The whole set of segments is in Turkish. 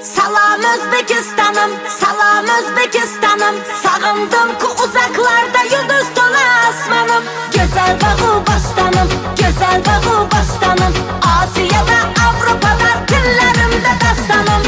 Salam Özbekistanım, salam Özbekistanım. Sağındım ki uzaklarda yıldız dolu asmanım. Güzel bağı bastanım, güzel bağı bastanım. Asya'da, Avrupa'da, dillerimde dastanım.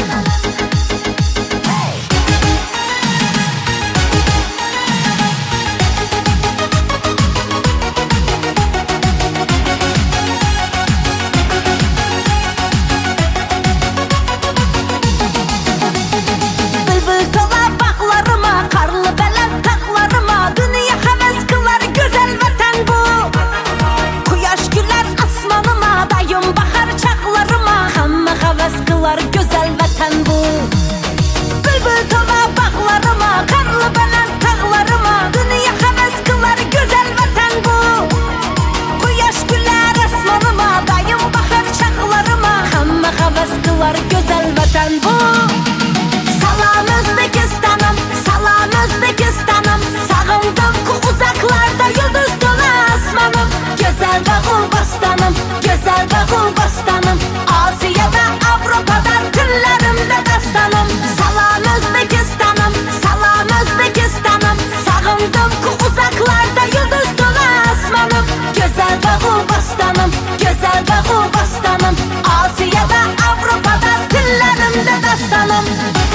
Güzel vatan bu. Bülbül tova bağlarıma, karlı belen tağlarıma. Dünya heves kılar güzel vatan bu. Kuyaş güller asmanıma, dayım bakar çaklarıma. Hamma heves kılar güzel vatan bu. Salam Özbekistanım, salam Özbekistanım. Sağındım ki uzaklarda yıldız dolu asmanım. Güzel bağı bastanım, güzel bağı bastanım. Asya'da, Avrupa'da, dillerimde dastanım. Salam Özbekistanım, salam Özbekistanım. Sağındım ki uzaklarda yıldız dolu asmanım. Güzel bağı bastanım, güzel bağı bastanım. Asya'da, Avrupa'da, dillerimde dastanım.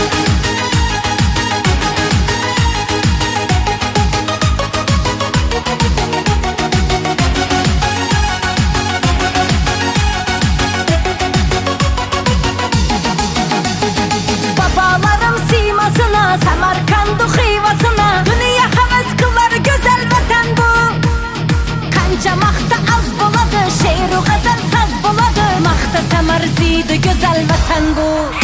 Samarkandı Xivasına, dünya heves kılar güzel vatan bu. Kanca mahta az boladı, şehru gazel saz boladı. Mahta Samarziydi güzel vatan bu.